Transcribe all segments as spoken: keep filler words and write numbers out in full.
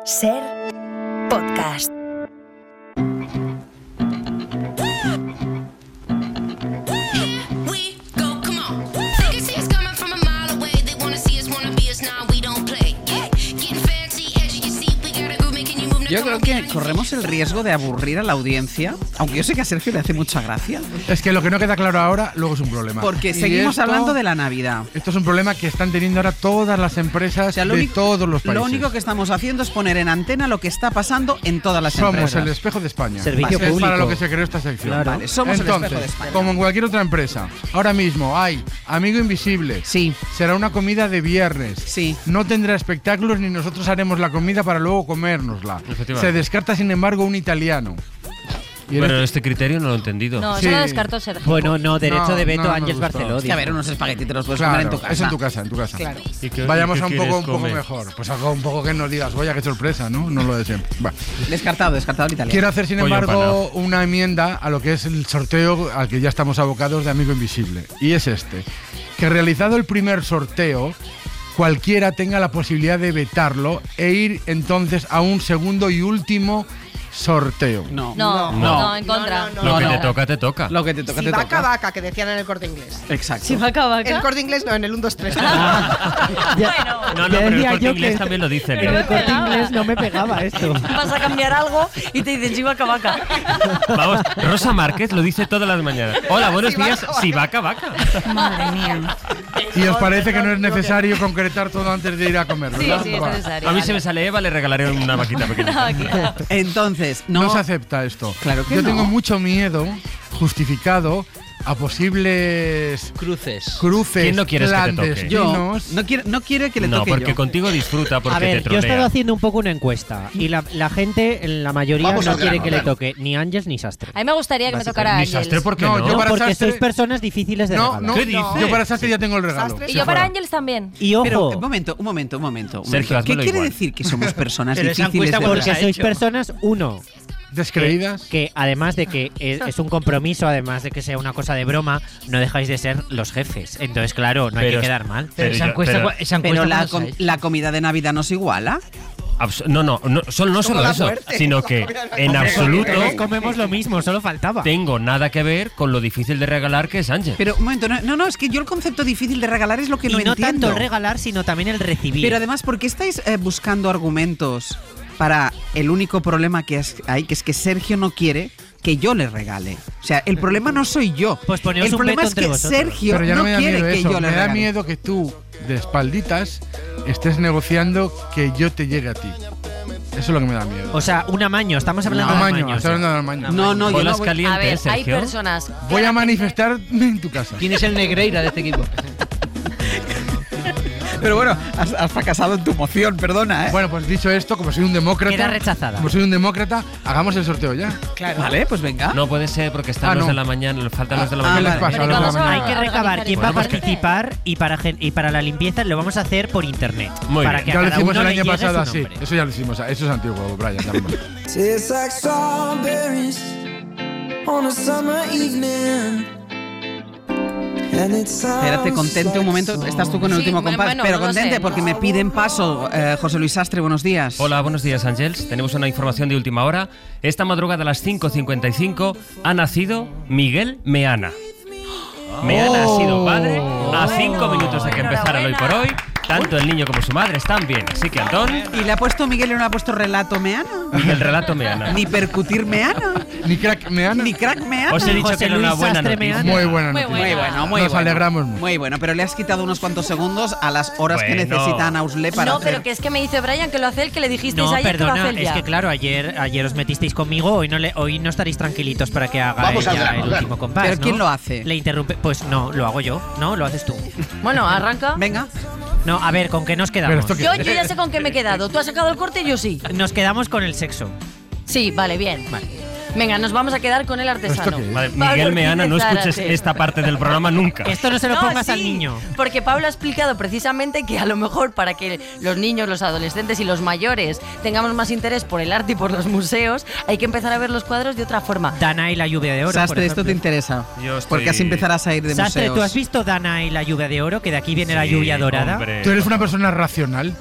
Ser podcast. Yo creo que corremos el riesgo de aburrir a la audiencia, aunque yo sé que a Sergio le hace mucha gracia. Es que lo que no queda claro ahora, luego es un problema. Porque Y seguimos esto, hablando de la Navidad. Esto es un problema que están teniendo ahora todas las empresas O sea, lo de único- todos los países. Lo único que estamos haciendo es poner en antena lo que está pasando en todas las Somos empresas. el espejo de España. Servicio Es público. para lo que se creó esta sección. Claro. Vale, somos el Entonces, espejo de España. como en cualquier otra empresa, ahora mismo hay Amigo Invisible. Sí. Será una comida de viernes. Sí. No tendrá espectáculos ni nosotros haremos la comida para luego comérnosla. Se descarta, sin embargo, un italiano. Y Bueno, eres- este criterio no lo he entendido. No, Sí. eso lo descartó Sergio. Bueno, no, derecho No, de veto no, no Ángeles me gustó. Barceló. Es que a ver, unos espaguetis te los puedes Claro, comer en tu casa. es en tu casa, en tu casa. Claro. ¿Y qué- Vayamos y qué a un poco, quieres un poco comer? mejor. Pues algo un poco que nos digas, oye, qué sorpresa, ¿no? No lo de siempre. Va. Descartado, descartado el italiano. Quiero hacer, sin Pollo embargo, una enmienda a lo que es el sorteo al que ya estamos abocados de Amigo Invisible. Y es este. Que realizado el primer sorteo, cualquiera tenga la posibilidad de vetarlo e ir entonces a un segundo y último sorteo. No, No, no, No. en contra. No, no, Lo No, que no. te toca, te toca. Lo que te toca, Si te vaca, toca. vaca, que decían en el Corte Inglés. Exacto. Si vaca, vaca. El Corte Inglés no, en el uno, dos, tres. Bueno, No, no, Ya pero el decía Corte yo Inglés que- también lo dicen. En me el Corte pegaba. Inglés no me pegaba esto. vas a cambiar algo y te dicen si vaca, vaca. Vamos, Rosa Márquez lo dice todas las mañanas. Hola, buenos Si días. vaca, Si vaca, vaca. Madre mía. ¿Y os parece que no es necesario concretar todo antes de ir a comer, Sí, verdad? sí, es Va. necesario. A mí se me sale Eva, le regalaré una vaquita pequeña. Aquí. Entonces, no, No se acepta esto. Claro que Yo no. tengo mucho miedo, justificado, a posibles Cruces. cruces ¿Quién no quieres que te toque? clandestinos. yo no quiere, no quiere que le No, toque porque yo. contigo disfruta, porque A ver, te yo he estado trolea. haciendo un poco una encuesta y la, la gente, la mayoría, Vamos no al quiere grano, que le venga. toque ni Ángeles ni Sastre. A mí me gustaría que me tocara Ni Ángels. Sastre, ¿por qué No, no? yo No, para porque Sastre- sois personas difíciles de No, regalar. no, ¿Qué no. dices? Yo para Sastre ya tengo el regalo. Sastre. Y Si yo para fuera. Ángels también. Y Pero, ojo, un momento, un momento, un momento. un Sergio, momento. ¿Qué házmelo quiere igual. decir que somos personas pero esa difíciles encuesta de porque regalar? sois personas, uno, Descreídas. que además de que es, es un compromiso, además de que sea una cosa de broma, no dejáis de ser los jefes. Entonces, claro, no hay Pero- que quedar mal. Pero esa encuesta- Pero la, com- la comida de Navidad no se iguala. Abs- No, no, no, solo, no Como solo la eso, muerte. sino que en absoluto Todos comemos lo mismo, solo faltaba. tengo nada que ver con lo difícil de regalar que es Ángel. Pero un momento, no, no, no, es que yo el concepto difícil de regalar es lo que Y no, no, entiendo. tanto el regalar, sino también el recibir. Pero además, ¿por qué estáis eh, buscando argumentos para el único problema que es- hay, que es que Sergio no quiere que yo le regale? O sea, el problema no soy yo. Pues poneos el un problema veto es que entre vosotros. Sergio Pero ya no, no me da quiere miedo que eso. yo le Me da regale. miedo que tú, de espalditas, estés negociando que yo te llegue a ti. Eso es lo que me da miedo. O sea, un amaño, estamos hablando No, de amaño, amaños. estoy hablando de amaño. No, no, yo Bolas no voy- A calientes, ver, hay Sergio. personas. Voy a claramente- manifestarme en tu casa. ¿Quién es el Negreira de este equipo? Pero bueno, has, has fracasado en tu moción, perdona, ¿eh? Bueno, pues dicho esto, como soy un demócrata. Queda rechazada. Como soy un demócrata, hagamos el sorteo ya. Vale, pues venga. No puede ser porque están Ah, los no. de la mañana, faltan los de la Ah, ¿Qué les mañana. vale. pasa a Pero los de la vamos a- mañana? Hay que recabar quién va a Bueno, porque- participar y para, gen- y para la limpieza lo vamos a hacer por internet. Muy para bien. que a Ya lo cada hicimos uno el le año llegue pasado su así. nombre. Eso ya lo hicimos. Eso es antiguo, Brian. ya lo- Tastes like strawberries on a summer evening. And it sounds Espérate, contente un momento. like Estás tú con el Sí, último bueno, compás. bueno, pero no lo contente sé. porque me piden paso. eh, José Luis Sastre, buenos días. Hola, buenos días, Ángels. Tenemos una información de última hora. Esta madrugada a las cinco cincuenta y cinco ha nacido Miguel Meana. Meana ha sido padre a cinco minutos de que empezara el Hoy por Hoy. Tanto el niño como su madre están bien. Así que, Antón, ¿Y le ha puesto Miguel y no le ha puesto relato meana? el relato Meana. Ni percutir meana. Ni crack meana. Ni crack meana. Os he dicho José que era una Luis buena Sastre noticia. Meana. Muy buena Muy noticia. Muy bueno, muy Nos bueno. alegramos mucho. Muy bueno, pero le has quitado unos cuantos segundos a las horas que Bueno. necesitan Ausle para No, hacer. pero que es que me dice Brian que lo hace él, que le dijisteis No, ayer que lo perdona, hace él es ya. que claro, ayer, ayer os metisteis conmigo, hoy no, le, hoy no estaréis tranquilitos para que haga Vamos al ella grano, el claro. último compás. ¿Pero ¿no? quién lo hace? Le interrumpe. Pues no, lo hago yo, ¿no? Lo haces tú. Bueno, arranca. Venga. No, a ver, ¿con qué nos Pero quedamos? esto que- Yo, yo ya sé con qué me he quedado. ¿Tú has sacado el corte? Yo sí. Nos quedamos con el sexo. Sí, vale, bien. Vale. Venga, nos vamos a quedar con el artesano. ¿Esto qué es? Vale, Pablo Miguel Meana, no Ortiz de escuches Zárate. esta parte del programa nunca. Esto no se lo No, pongas al sí, niño. Porque Pablo ha explicado precisamente que a lo mejor para que los niños, los adolescentes y los mayores tengamos más interés por el arte y por los museos, hay que empezar a ver los cuadros de otra forma. Dana y la lluvia de oro. por Sastre, esto te ejemplo. interesa. Yo estoy- Porque así empezarás a ir de Sastre, museos. ¿tú has visto Dana y la lluvia de oro? Que de aquí viene la Sí, lluvia dorada. hombre. ¿Tú eres una persona racional?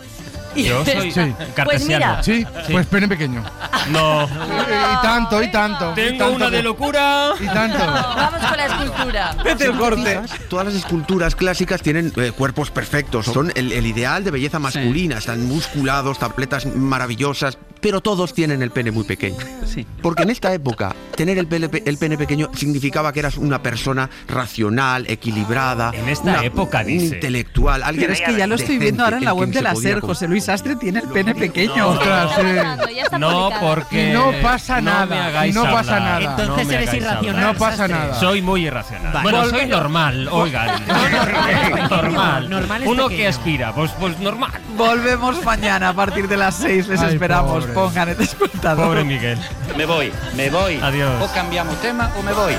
Yo soy Sí. cartesiano. Pues mira. Sí, pues pene pequeño. No. Y tanto, y tanto. y Tengo tanto una que- de locura. Y tanto. Vamos con la escultura. Vete el corte. Todas las esculturas clásicas tienen eh, cuerpos perfectos, son el, el ideal de belleza masculina, están musculados, tabletas maravillosas, pero todos tienen el pene muy pequeño. Sí. Porque en esta época, tener el pene, el pene pequeño significaba que eras una persona racional, equilibrada. En esta una- época, dice. Intelectual. Alguien Pero es que ya lo estoy viendo ahora en la decente, web en de quien la se podía SER. con- José Luis Astre tiene el pene pequeño. Ostras, sí. Ya está No, publicada. porque. Y no pasa no nada, me hagáis y no pasa hablar. nada. Entonces No me eres hagáis irracional. hablar. No pasa Sastre. nada. Soy muy irracional. Vale. Bueno, soy Volvemos. normal, oigan. pequeño, normal. normal es Uno pequeño. que aspira, pues, pues normal. Volvemos mañana a partir de las seis. Les Ay, esperamos. pobres. Pongan el despertador. Pobre Miguel. Me voy, me voy. Adiós. O cambiamos tema o me voy.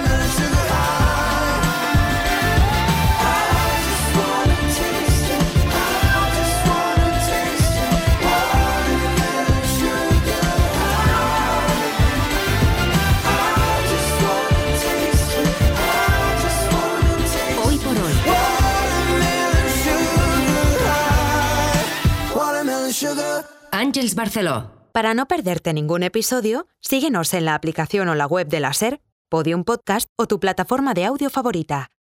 Hoy por hoy. Watermelon sugar. Àngels Barceló. Para no perderte ningún episodio, síguenos en la aplicación o la web de la SER, Podium Podcast o tu plataforma de audio favorita.